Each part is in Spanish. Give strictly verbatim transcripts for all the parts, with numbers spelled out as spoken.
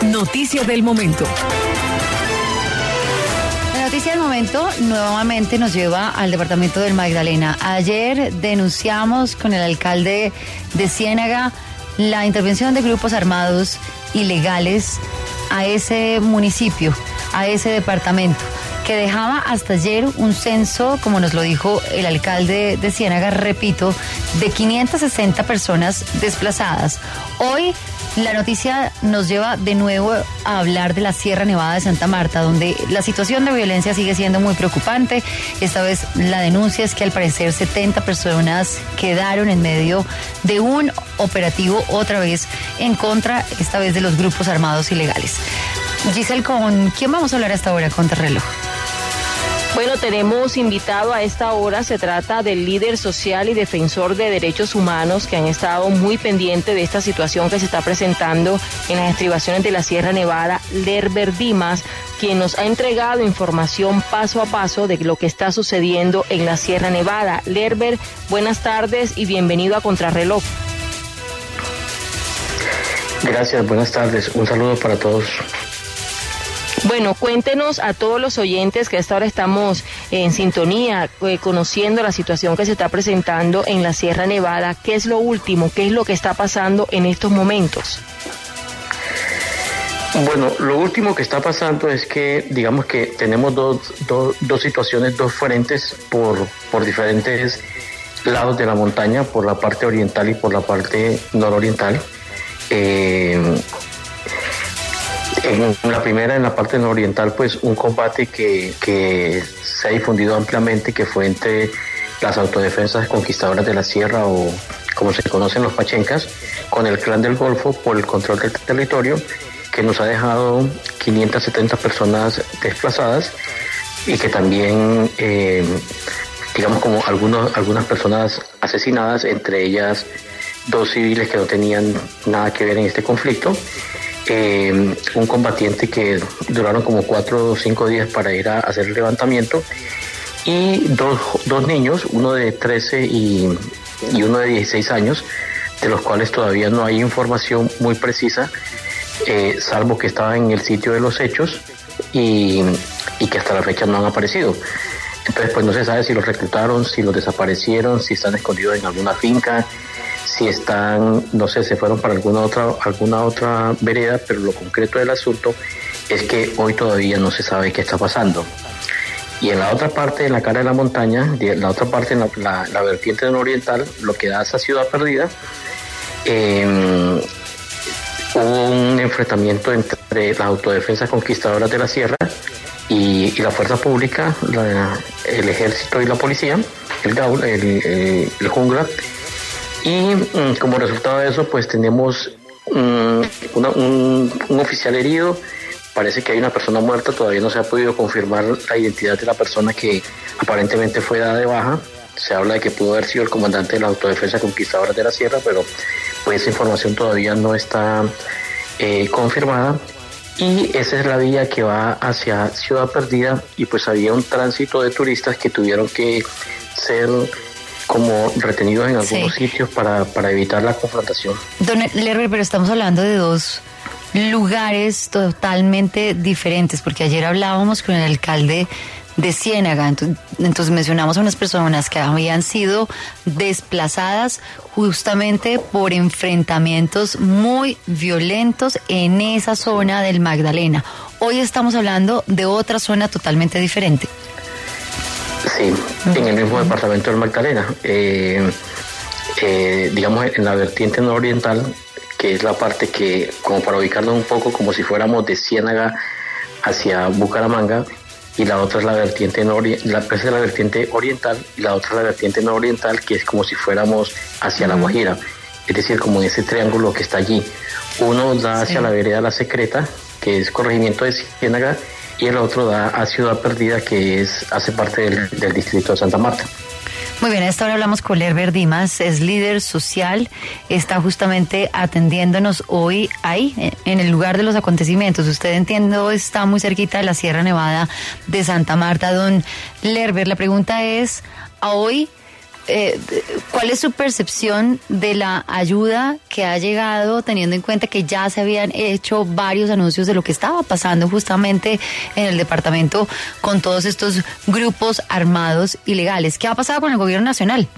Noticia del momento. La noticia del momento nuevamente nos lleva al departamento del Magdalena. Ayer denunciamos con el alcalde de Ciénaga la intervención de grupos armados ilegales a ese municipio, a ese departamento, que dejaba hasta ayer un censo, como nos lo dijo el alcalde de Ciénaga, repito, de quinientas sesenta personas desplazadas. Hoy la noticia nos lleva de nuevo a hablar de la Sierra Nevada de Santa Marta, donde la situación de violencia sigue siendo muy preocupante. Esta vez la denuncia es que al parecer setenta personas quedaron en medio de un operativo otra vez en contra, esta vez de los grupos armados ilegales. Giselle, ¿con quién vamos a hablar a esta hora? Contrarreloj. Bueno, tenemos invitado a esta hora, se trata del líder social y defensor de derechos humanos que han estado muy pendientes de esta situación que se está presentando en las estribaciones de la Sierra Nevada, Lerber Dimas, quien nos ha entregado información paso a paso de lo que está sucediendo en la Sierra Nevada. Lerber, buenas tardes y bienvenido a Contrarreloj. Gracias, buenas tardes. Un saludo para todos. Bueno, cuéntenos a todos los oyentes que a esta hora estamos en sintonía, eh, conociendo la situación que se está presentando en la Sierra Nevada. ¿Qué es lo último? ¿Qué es lo que está pasando en estos momentos? Bueno, lo último que está pasando es que, digamos que tenemos dos, dos, dos situaciones, dos frentes por, por diferentes lados de la montaña, por la parte oriental y por la parte nororiental. Eh, En la primera, en la parte nororiental, pues un combate que, que se ha difundido ampliamente, que fue entre las autodefensas conquistadoras de la sierra, o como se conocen los pachencas, con el clan del Golfo por el control del territorio, que nos ha dejado quinientas setenta personas desplazadas y que también, eh, digamos, como algunos, algunas personas asesinadas, entre ellas dos civiles que no tenían nada que ver en este conflicto. Eh, un combatiente que duraron como cuatro o cinco días para ir a hacer el levantamiento, y dos, dos niños, uno de trece y, y uno de dieciséis años, de los cuales todavía no hay información muy precisa, eh, salvo que estaban en el sitio de los hechos y, y que hasta la fecha no han aparecido. Entonces pues no se sabe si los reclutaron, si los desaparecieron, si están escondidos en alguna finca, si están, no sé, se fueron para alguna otra, alguna otra vereda, pero lo concreto del asunto es que hoy todavía no se sabe qué está pasando. Y en la otra parte, en la cara de la montaña, de la otra parte, en la, la, la vertiente nororiental, lo que da esa ciudad perdida, eh, hubo un enfrentamiamiento entre las autodefensas conquistadoras de la sierra y, y la fuerza pública, la, el ejército y la policía, el GAUL, el, el, el Jungla. Y um, como resultado de eso, pues tenemos um, una, un, un oficial herido. Parece que hay una persona muerta, todavía no se ha podido confirmar la identidad de la persona que aparentemente fue dada de baja. Se habla de que pudo haber sido el comandante de la autodefensa conquistadora de la sierra, pero pues esa información todavía no está eh, confirmada. Y esa es la vía que va hacia Ciudad Perdida, y pues había un tránsito de turistas que tuvieron que ser como retenidos en algunos sí. sitios para, para evitar la confrontación. Don Lerber, pero estamos hablando de dos lugares totalmente diferentes, porque ayer hablábamos con el alcalde de Ciénaga, entonces, entonces mencionamos a unas personas que habían sido desplazadas justamente por enfrentamientos muy violentos en esa zona del Magdalena. Hoy estamos hablando de otra zona totalmente diferente. Sí, en el mismo departamento del Magdalena, eh, eh, digamos en la vertiente nororiental, que es la parte que, como para ubicarnos un poco, como si fuéramos de Ciénaga hacia Bucaramanga, y la otra es la vertiente nori- la, pues es la vertiente oriental, y la otra es la vertiente nororiental, que es como si fuéramos hacia La Guajira, es decir, como en ese triángulo que está allí. Uno da hacia sí. la vereda La Secreta, que es corregimiento de Ciénaga, y el otro da a Ciudad Perdida, que es hace parte del, del distrito de Santa Marta. Muy bien, a esta hora hablamos con Lerber Dimas, es líder social, está justamente atendiéndonos hoy ahí, en el lugar de los acontecimientos. Usted, entiendo, está muy cerquita de la Sierra Nevada de Santa Marta. Don Lerber, la pregunta es, a hoy, eh, ¿cuál es su percepción de la ayuda que ha llegado, teniendo en cuenta que ya se habían hecho varios anuncios de lo que estaba pasando justamente en el departamento con todos estos grupos armados ilegales? ¿Qué ha pasado con el gobierno nacional?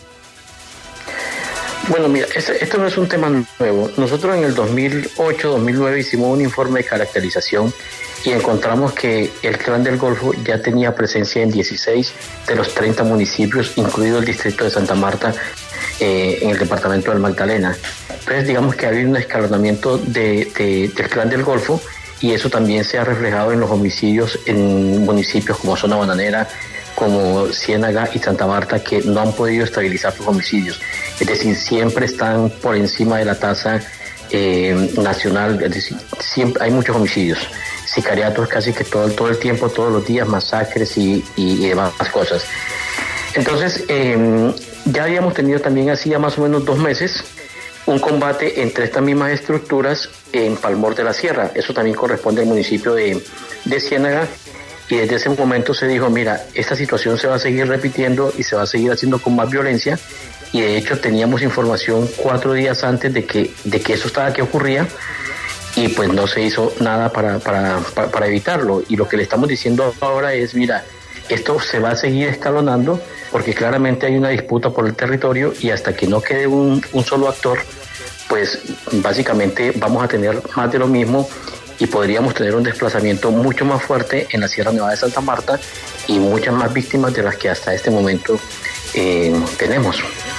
Bueno, mira, este, esto no es un tema nuevo. Nosotros en el dos mil ocho, dos mil nueve hicimos un informe de caracterización y encontramos que el Clan del Golfo ya tenía presencia en dieciséis de los treinta municipios, incluido el distrito de Santa Marta, eh, en el departamento del Magdalena. Entonces, digamos que ha habido un escalonamiento de, de, del Clan del Golfo, y eso también se ha reflejado en los homicidios en municipios como Zona Bananera, como Ciénaga y Santa Marta, que no han podido estabilizar sus homicidios. Es decir, siempre están por encima de la tasa eh, nacional, es decir, siempre hay muchos homicidios, sicariatos casi que todo, todo el tiempo, todos los días, masacres y, y, y demás cosas. Entonces, eh, ya habíamos tenido también hacía más o menos dos meses un combate entre estas mismas estructuras en Palmor de la Sierra. Eso también corresponde al municipio de, de Ciénaga. Y desde ese momento se dijo, mira, esta situación se va a seguir repitiendo y se va a seguir haciendo con más violencia. Y de hecho teníamos información cuatro días antes de que, de que eso estaba que ocurría, y pues no se hizo nada para, para, para, para evitarlo. Y lo que le estamos diciendo ahora es, mira, esto se va a seguir escalonando porque claramente hay una disputa por el territorio, y hasta que no quede un, un solo actor, pues básicamente vamos a tener más de lo mismo, y podríamos tener un desplazamiento mucho más fuerte en la Sierra Nevada de Santa Marta y muchas más víctimas de las que hasta este momento eh, tenemos.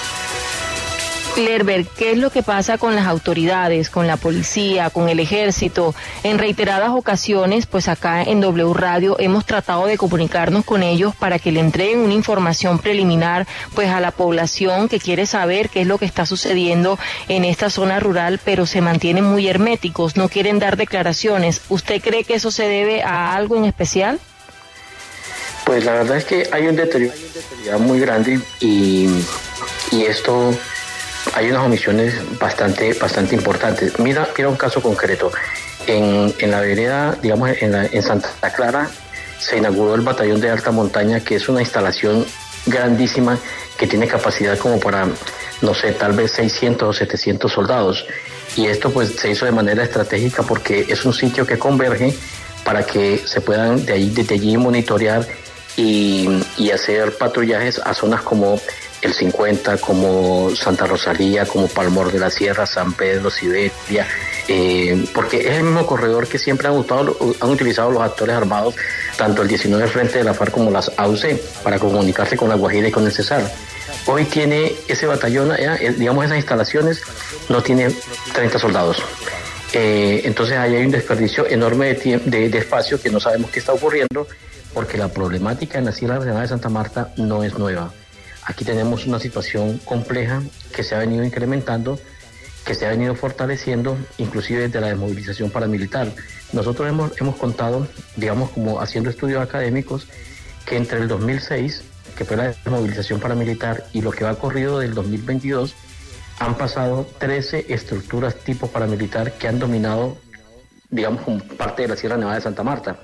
Lerber, ¿qué es lo que pasa con las autoridades, con la policía, con el ejército? En reiteradas ocasiones, pues acá en W Radio hemos tratado de comunicarnos con ellos para que le entreguen una información preliminar pues a la población que quiere saber qué es lo que está sucediendo en esta zona rural, pero se mantienen muy herméticos, no quieren dar declaraciones. ¿Usted cree que eso se debe a algo en especial? Pues la verdad es que hay un deterioro muy grande, y, y esto... hay unas omisiones bastante bastante importantes. Mira, mira un caso concreto. En, en la vereda, digamos, en, la, en Santa Clara, se inauguró el batallón de alta montaña, que es una instalación grandísima que tiene capacidad como para, no sé, tal vez seiscientos o setecientos soldados. Y esto pues se hizo de manera estratégica porque es un sitio que converge para que se puedan de ahí, desde allí monitorear y, y hacer patrullajes a zonas como el cincuenta, como Santa Rosalía, como Palmor de la Sierra, San Pedro, Siberia, eh, porque es el mismo corredor que siempre han, usado, han utilizado los actores armados, tanto el diecinueve Frente de la FARC como las A U C, para comunicarse con la Guajira y con el Cesar. Hoy tiene ese batallón, ya, digamos, esas instalaciones, no tiene treinta soldados. Eh, entonces ahí hay un desperdicio enorme de, de, de espacio que no sabemos qué está ocurriendo, porque la problemática en la Sierra Nevada de Santa Marta no es nueva. Aquí tenemos una situación compleja que se ha venido incrementando, que se ha venido fortaleciendo, inclusive desde la desmovilización paramilitar. Nosotros hemos, hemos contado, digamos, como haciendo estudios académicos, que entre el dos mil seis, que fue la desmovilización paramilitar, y lo que va corrido del dos mil veintidós, han pasado trece estructuras tipo paramilitar que han dominado, digamos, como parte de la Sierra Nevada de Santa Marta.